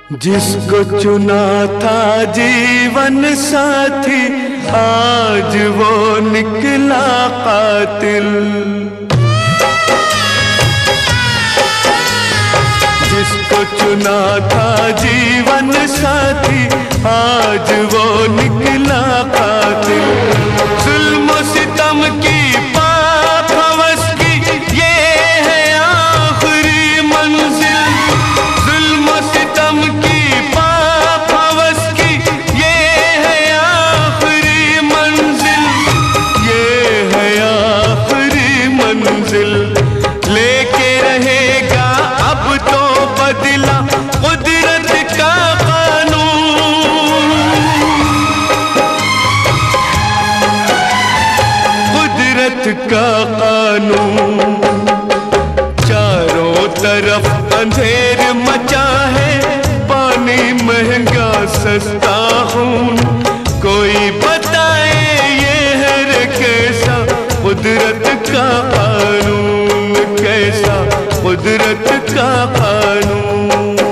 जिसको चुना था जीवन साथी आज वो निकला कातिल। जिसको चुना था जीवन साथी आज वो निकला कातिल। जुल्म सितम की पाप हवस की ये है आखिरी मंजिल। जुल्म सितम की पाप हवस की ये है आखिरी मंजिल। ये है आखिरी मंजिल। लेके रहेगा अब तो बदला कुदरत का कानून। कुदरत का कानून। चारों तरफ अंधेर मचा है, पानी महंगा सस्ता खून। कोई बताए ये है कैसा कुदरत का कानून। कैसा कुदरत का कानून।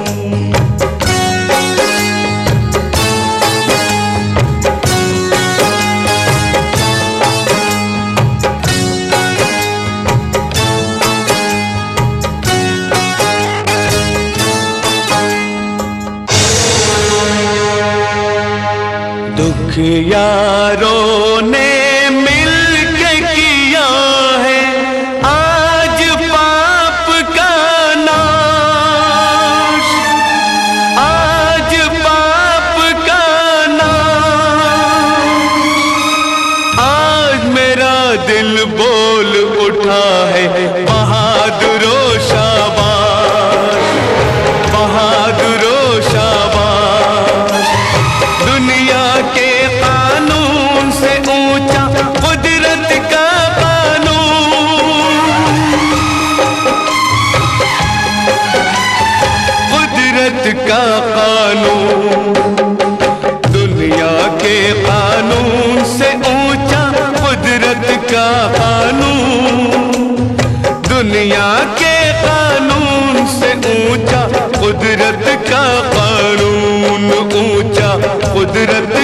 दुख यारों ने मिल के किया है आज पाप का नाश। आज पाप का नाश। आज मेरा दिल बोल उठा है बहादुरो शाबाश। बहादुरो शाबाश। दुनिया के कानून से ऊंचा कुदरत का कानून। कुदरत का कानून। दुनिया के कानून से ऊंचा कुदरत का कानून। दुनिया के कानून से ऊंचा कुदरत का कानून। ऊंचा कुदरत